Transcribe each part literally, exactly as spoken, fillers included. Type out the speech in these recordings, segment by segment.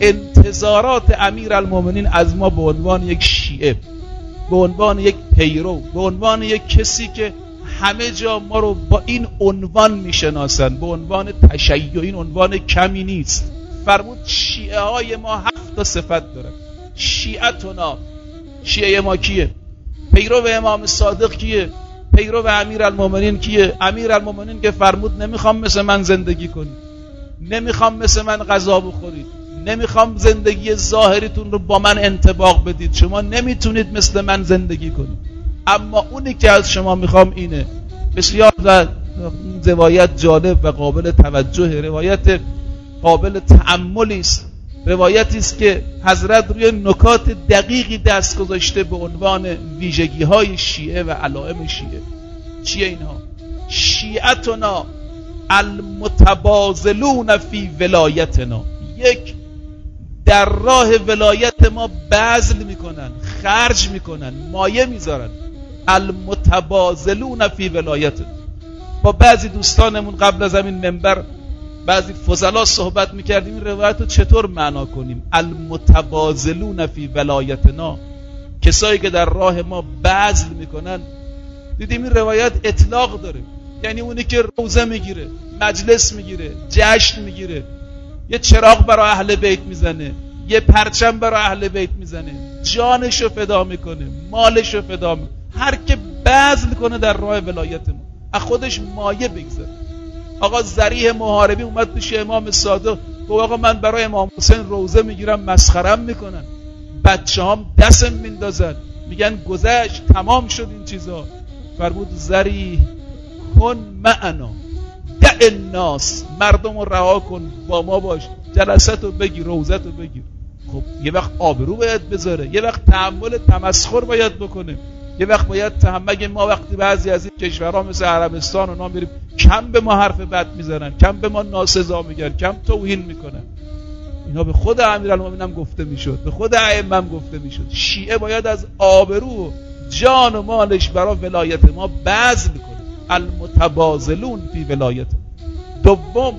انتظارات امیرالمومنین از ما به عنوان یک شیعه، به عنوان یک پیرو، به عنوان یک کسی که همه جا ما رو با این عنوان میشناسن، به عنوان تشیع، این عنوان کمی نیست. فرمود شیعه های ما هفت تا صفت دارن. شیعتنا، شیعه ما کیه؟ پیرو امام صادق کیه؟ پیرو امیرالمومنین کیه؟ امیرالمومنین که فرمود نمیخوام مثل من زندگی کنید، نمیخوام مثل من غذا بخورید، نمیخوام زندگی ظاهریتون رو با من انطباق بدید، شما نمیتونید مثل من زندگی کنید، اما اونی که از شما میخوام اینه. بسیار روایت جالب و قابل توجه، روایت قابل تأملی است، روایتی است که حضرت روی نکات دقیقی دست گذاشته به عنوان ویژگی های شیعه و علائم شیعه. چیه اینها؟ شیعتنا المتبازلون فی ولایتنا، یک، در راه ولایت ما بذل میکنن، خرج میکنن، مایه میذارن. المتبازلون فی ولایتنا. با بعضی دوستانمون قبل از همین منبر بعضی فضلا صحبت میکردیم، این روایت رو چطور معنا کنیم؟ المتبازلون فی ولایتنا، کسایی که در راه ما بذل میکنن. دیدیم این روایت اطلاق داره، یعنی اونی که روزه میگیره، مجلس میگیره، جشن میگیره، یه چراغ برای اهل بیت میزنه، یه پرچم برای اهل بیت میزنه، جانشو فدا میکنه، مالشو فدا میکنه، هر که بذل کنه در راه ولایت ما، از خودش مایه بگذاره. آقا ذریح محاربی اومد پیش امام صادق، گفت آقا من برای امام حسین روزه میگیرم، مسخرم میکنن، بچه هم دستم میندازن، میگن گذشت، تمام شد این چیزا. فرمود ذریح کن معنا، دع الناس، مردم رو رها کن، با ما باش، جلستو بگیر، روزتو بگیر. خب یه وقت آبرو باید بذاره، یه وقت تحمل تمسخر باید بکنه، یه وقت باید تحمل. ما وقتی بعضی از این کشورها مثل عربستان و نام میریم، کم به ما حرف بد میزنن، کم به ما ناسزا میگن، کم توهین میکنن. اینا به خود امیرالمومنین هم گفته میشد، به خود ائمه هم گفته میشد. شیعه باید از آبرو جان و مالش برای ولایت ما بذل کنه. المتبازلون فی ولایت. دوم،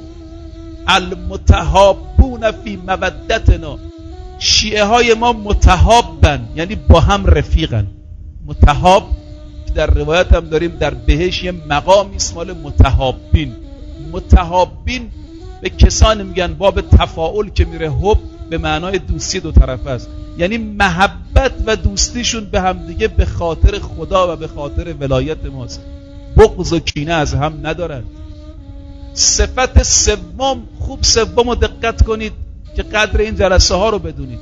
المتحابون فی مودتنا، شیعه های ما متحابن، یعنی با هم رفیقن. متحاب در روایت هم داریم در بهش یه مقامی اسم مال متحابین. متحابین به کسانی میگن باب تفاعل که میره حب به معنای دوستی دو طرفه است، یعنی محبت و دوستیشون به هم دیگه به خاطر خدا و به خاطر ولایت ماست، بغض و کینه از هم ندارن. صفت سوم، خوب سوم رو دقت کنید که قدر این جلسه ها رو بدونید.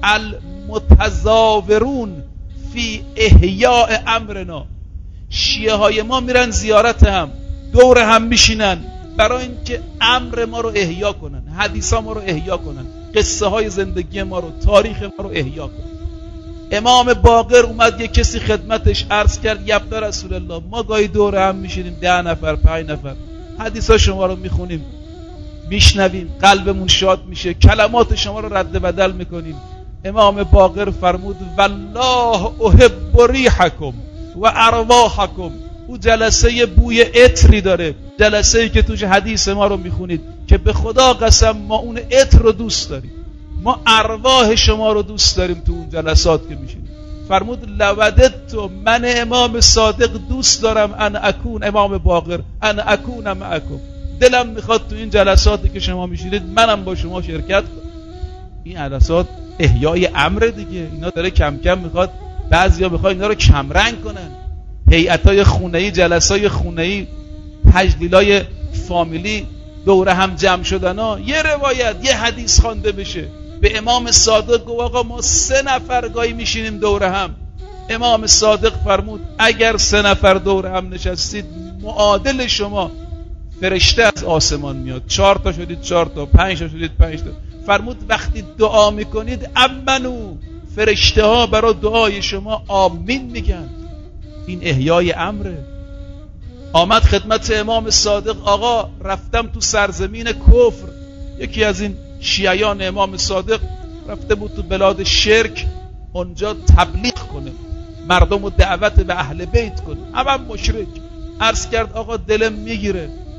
المتزاورون فی احیاء امرنا، شیعه های ما میرن زیارت هم، دور هم میشینن برای اینکه امر ما رو احیا کنن، حدیثا ما رو احیا کنن، قصه های زندگی ما رو، تاریخ ما رو احیا کنن. امام باقر اومد یه کسی خدمتش عرض کرد یا رسول الله، ما گاهی دور هم میشینیم، ده نفر، پنج نفر، حدیثا شما رو میخونیم، میشنویم، قلبمون شاد میشه، کلمات شما رو رد بدل میکنیم. امام باقر فرمود والله احب ریحکم و ارواحکم. او جلسه بوی عطری داره، جلسه ای که توش حدیث ما رو میخونید که به خدا قسم ما اون عطر رو دوست داریم، ما ارواح شما رو دوست داریم تو اون جلسات که میشینید. فرمود لوددت، من امام صادق دوست دارم ان اکون، امام باقر، ان اکون معکم، دلم میخواد تو این جلساتی که شما میشینید منم با شما شرکت کنم. این جلسات احیای امر دیگه، اینا داره کم کم میخواد، بعضیا میخواد اینا رو کم رنگ کنن، هیئتای خونه‌ای، جلسای خونه‌ای، تجلیلای فامیلی، دور هم جمع شدنا، یه روایت، یه حدیث خوانده بشه. به امام صادق گفت آقا ما سه نفر گاهی میشینیم دور هم. امام صادق فرمود اگر سه نفر دور هم نشستید، معادل شما فرشته از آسمان میاد، چهار تا شدید چهار تا، پنج تا شدید پنج تا. فرمود وقتی دعا میکنید امنو، فرشته ها برای دعای شما آمین میگن. این احیای امره. آمد خدمت امام صادق، آقا رفتم تو سرزمین کفر، یکی از این شیعیان امام صادق رفته بود تو بلاد شرک، اونجا تبلیغ کنه، مردم رو دعوت به اهل بیت کنه، همه مشرک. عرض کرد آقا دلم میگیره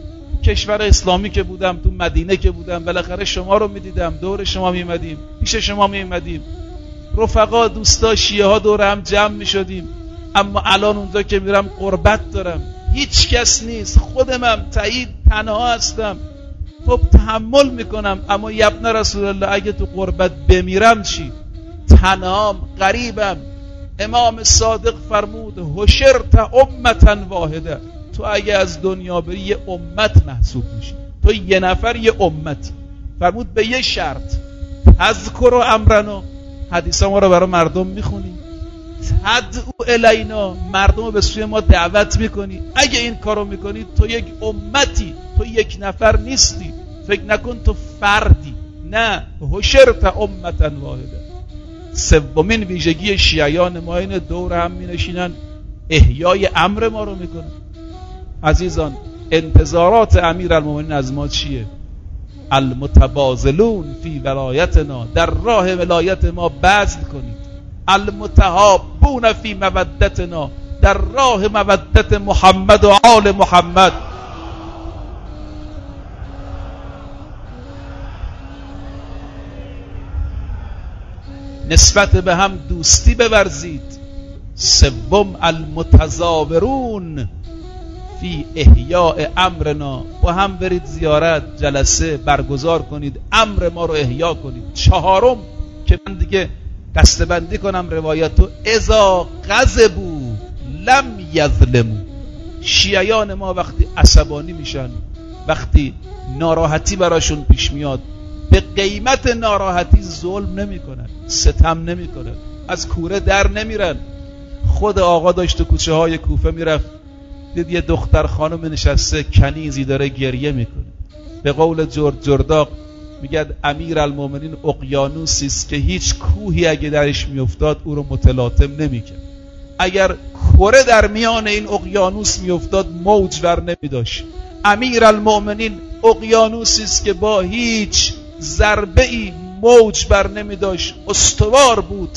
کشور اسلامی که بودم، تو مدینه که بودم، بالاخره شما رو میدیدم، دور شما میمدیم، پیش شما میمدیم، رفقا دوستا شیعه ها دور هم جمع میشدیم. اما الان اونجا که میرم غربت دارم، هیچ کس نیست، خودمم تایید تنها هستم. خب تحمل میکنم، اما یبن رسول الله اگه تو غربت بمیرم چی؟ تنهام، غریبم. امام صادق فرمود حشرت امتا واحده، تو اگه از دنیا بری یه امت محسوب میشی، تو یه نفر یه امتی. فرمود به یه شرط، تذکر و امرنا، حدیثا ما رو برای مردم میخونی، تدعو الینا، مردم رو به سوی ما دعوت میکنی. اگه این کارو میکنی تو یک امتی، تو یک نفر نیستی. فکر نکن تو فردی، نه، حشرت امتا واحده. سومین ویژگی شیعیان ما این دور هم می نشینن، احیای امر ما رو میکنن. عزیزان، انتظارات امیرالمومنین از ما چیه؟ المتبازلون فی ولایتنا، در راه ولایت ما بذل کنید. المتحابون فی مودتنا، در راه مودت محمد و آل محمد. نسبت به هم دوستی بورزید. سوم المتزاورون فی احیاء امرنا، با هم برید زیارت، جلسه برگزار کنید، امر ما رو احیا کنید. چهارم که من دیگه دستبندی کنم روایتو، اذا غضبوا لم یظلموا. شیعیان ما وقتی عصبانی میشن، وقتی ناراحتی براشون پیش میاد، به قیمت ناراحتی ظلم نمی کنن، ستم نمی کنن، از کوره در نمیرن. خود آقا داشت تو کوچه های کوفه میرفت، دید یه دختر خانم نشسته کنیزی داره گریه میکنه. به قول جرد جرداق میگه امیرالمومنین اقیانوسی است که هیچ کوهی اگه درش میافتاد او رو متلاطم نمیکرد. اگر کره در میان این اقیانوس میافتاد موج ور نمیداشت. امیرالمومنین اقیانوسی است که با هیچ ضربه ای موج بر نمیداشت، استوار بود.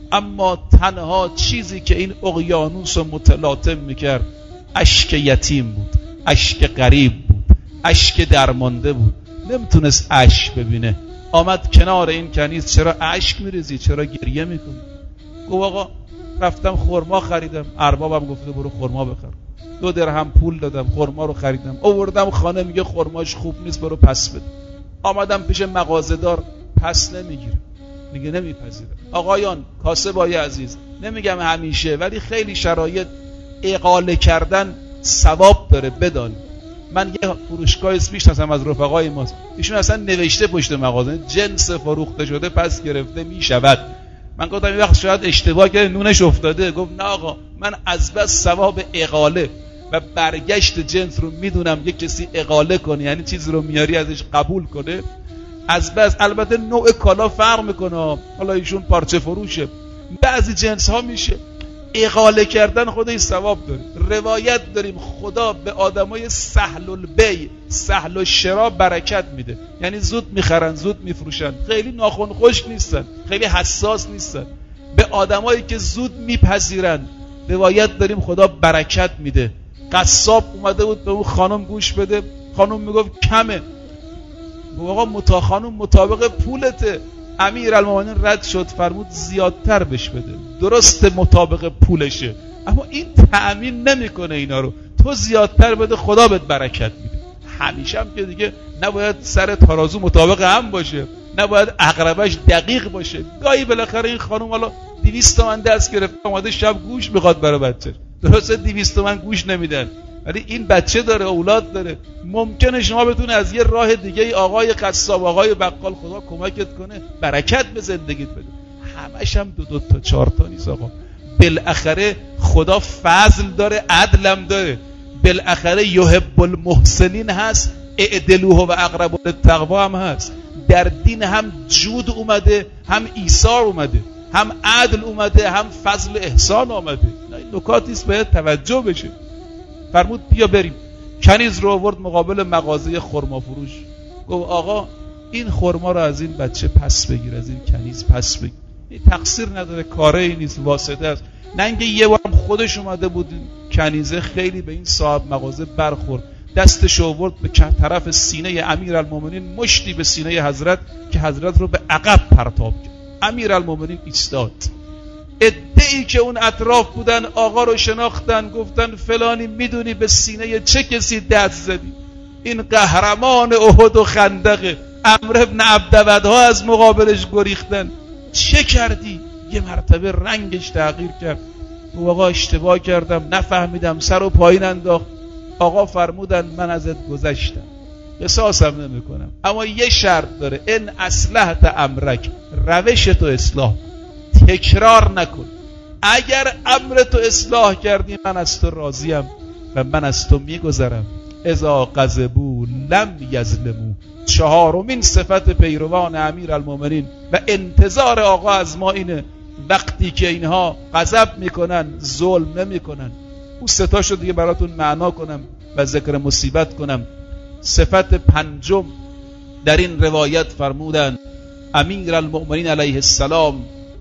اما تنها چیزی که این اقیانوس رو متلاطم میکرد اشک یتیم بود، اشک غریب بود، اشک درمانده بود. نمیتونست اشک ببینه. آمد کنار این کنیز، چرا اشک میریزی؟ چرا گریه میکنی؟ گفت آقا رفتم خرما خریدم، اربابم گفته برو خرما بخر. دو درهم پول دادم، خرما رو خریدم، آوردم خانه، میگه خرماش خوب نیست، برو پس بده. آمدم پیش مغازه‌دار، پس نمیگیره، میگه نمیپذیره. آقایان کاسبای عزیز، نمیگم همیشه، ولی خیلی شرایط اقاله کردن ثواب داره، بدان. من یه فروشگاه میشناسم از رفقای ماست، ایشون اصلا نوشته پشت مغازه جنس فروخته شده پس گرفته میشود. من گفتم این وقت شاید اشتباه کرده، نونش افتاده. گفت نه آقا، من از بس ثواب اقاله و برگشت جنس رو میدونم. یک کسی اقاله کنه یعنی چیزی رو میاری ازش قبول کنه، از بس. البته نوع کالا فرق میکنه، حالا ایشون پارچه فروشه، بعضی جنس ها میشه اقاله کردن خودش ثواب داره. روایت داریم خدا به آدمای سهل البیع، سهل الشرا برکت میده، یعنی زود میخرن، زود میفروشن، خیلی ناخن خشک نیستن، خیلی حساس نیستن. به آدمایی که زود میپذیرن روایت داریم خدا برکت میده. قصاب اومده بود به اون خانم گوش بده، خانم میگفت کمه. گفت آقا متا خانم مطابق پولته. امیرالمومنین رد شد، فرمود زیادتر بش بده. درست مطابق پولشه، اما این تأمین نمیکنه اینا رو. تو زیادتر بده، خدا بهت برکت میده. همیشه هم که دیگه نباید سر ترازو مطابق هم باشه، نباید عقربش دقیق باشه. گاهی بالاخره این خانم حالا دویست تومن دست گرفت، اومده شب گوش میخواد برای بچه، درسته دویست تومن گوش نمیدن، ولی این بچه داره، اولاد داره. ممکنه شما بتونه از یه راه دیگه آقای قصاب، آقای بقال، خدا کمکت کنه برکت به زندگیت بده. همش هم دو دو تا چهار تا نیست آقا. بالاخره خدا فضل داره، عدلم داره. بالاخره یحب المحسنین هست، اعدلوه و اقرب للتقوا هم هست. در دین هم جود اومده، هم ایثار اومده، هم عدل اومده، هم فضل و احسان اومده. این نکاتی است باید توجه بشه. فرمود بیا بریم. کنیز رو آورد مقابل مغازه خرما فروش، گفت آقا این خرما رو از این بچه پس بگیر، از این کنیز پس بگیر. این تقصیر نداره، کاره ای نیست، واسطه است. نه اینکه یه بارم خودش اومده بود کنیزه خیلی به این صاحب مغازه برخورد، دستش آورد به طرف سینه امیرالمومنین، مشتی به سینه حضرت که حضرت رو به عقب پرتاب کرد. امیرالمومنین ایستاد. عده‌ای که اون اطراف بودن آقا رو شناختن، گفتن فلانی میدونی به سینه چه کسی دست زدی؟ این قهرمان احد و خندق. عمرو بن عبدودها از مقابلش گریختن. چه کردی؟ یه مرتبه رنگش تغییر کرد. آقا اشتباه کردم، نفهمیدم، سر و پایین انداخت. آقا فرمودن من ازت گذشتم، قصاصم نمی کنم، اما یه شرط داره، ان اصلحت امرک، روش تو اصلاح، تکرار نکن. اگر امر تو اصلاح کردی من از تو راضیم و من از تو میگذرم. اذا غضبوا لم یظلموا. چهارمین صفت پیروان امیرالمومنین و انتظار آقا از ما اینه وقتی که اینها غضب میکنن ظلم نمیکنن. اون ستاشو دیگه براتون معنا کنم و ذکر مصیبت کنم. صفت پنجم در این روایت فرمودن امیرالمومنین علیه السلام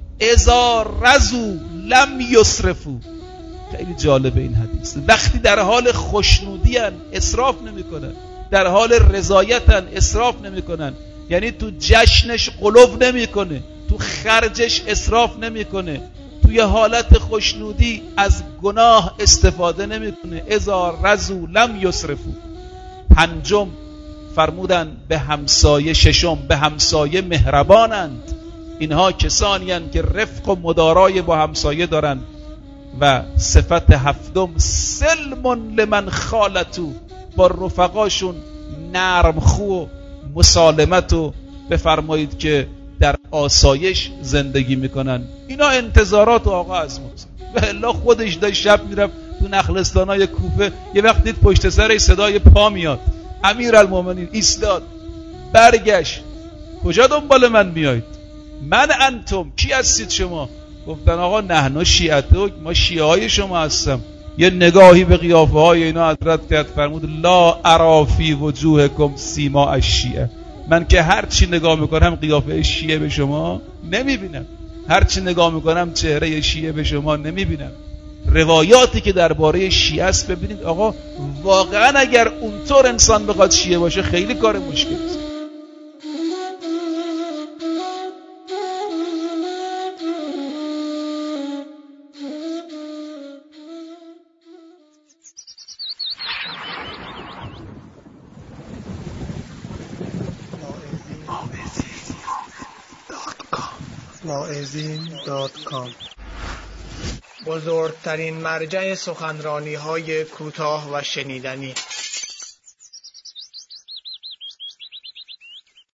اذا رضوا لم یسرفوا. خیلی جالب این حدیث. وقتی در حال خوشنودی ان اسراف نمیکنن، در حال رضایتن اسراف نمیکنن. یعنی تو جشنش غلو نمیکنه، تو خرجش اسراف نمیکنه، توی حالت خوشنودی از گناه استفاده نمیکنه. اذا رضوا لم یسرفوا. پنجم فرمودن به همسایه، ششم به همسایه مهربانند. اینها کسانی هستند که رفق و مدارای با همسایه دارند. و صفت هفتم سلم لمن خالتو، با رفقاشون نرم خو و مسالمت و بفرمایید که در آسایش زندگی میکنن. اینا انتظارات آقا از ماست. و الا خودش داشت شب میرفت تو نخلستانای کوفه، یه وقت دید پشت سرش صدای پا میاد. امیرالمومنین ایستاد، برگشت، کجا دنبال من میایید؟ من انتم، کی هستید شما؟ گفتن آقا نحن شیعته، ما شیعه های شما هستم. یه نگاهی به قیافه های اینا حضرت کرد، فرمود لا ارا فی وجوهکم سیما الشیعه. من که هر چی نگاه میکنم قیافه شیعه به شما نمیبینم، هر چی نگاه میکنم چهره شیعه به شما نمیبینم. روایاتی که درباره شیعه است ببینید آقا، واقعا اگر اونطور انسان بخواد شیعه باشه خیلی کار مشکلی است. واعظین دات کام بزرگترین مرجع سخنرانی های کوتاه و شنیدنی.